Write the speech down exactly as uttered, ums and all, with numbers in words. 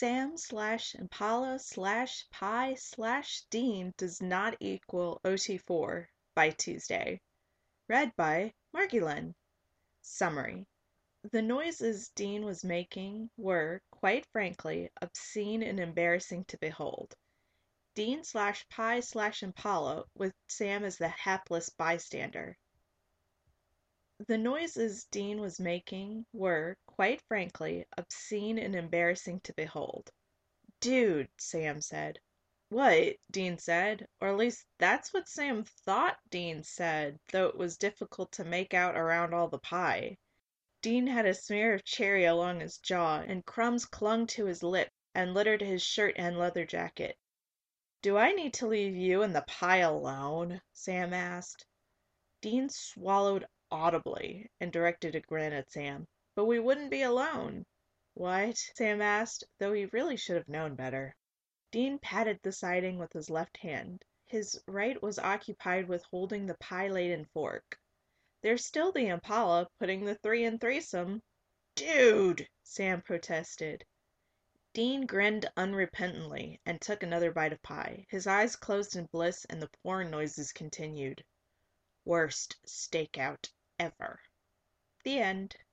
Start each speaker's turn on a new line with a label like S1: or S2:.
S1: Sam slash Impala slash Pi slash Dean does not equal O T four by Tuesday. Read by Margulin. Summary. The noises Dean was making were, quite frankly, obscene and embarrassing to behold. Dean slash Pi slash Impala, with Sam as the hapless bystander. The noises Dean was making were, quite frankly, obscene and embarrassing to behold. "Dude," Sam said. "What?" Dean said, or at least that's what Sam thought Dean said, though it was difficult to make out around all the pie. Dean had a smear of cherry along his jaw, and crumbs clung to his lip and littered his shirt and leather jacket. "Do I need to leave you and the pie alone?" Sam asked. Dean swallowed audibly and directed a grin at Sam. "But we wouldn't be alone." "What?" Sam asked, though he really should have known better. Dean patted the siding with his left hand. His right was occupied with holding the pie-laden fork. "There's still the Impala, putting the three in threesome." "Dude!" Sam protested. Dean grinned unrepentantly and took another bite of pie. His eyes closed in bliss and the porn noises continued. Worst stakeout ever. The end.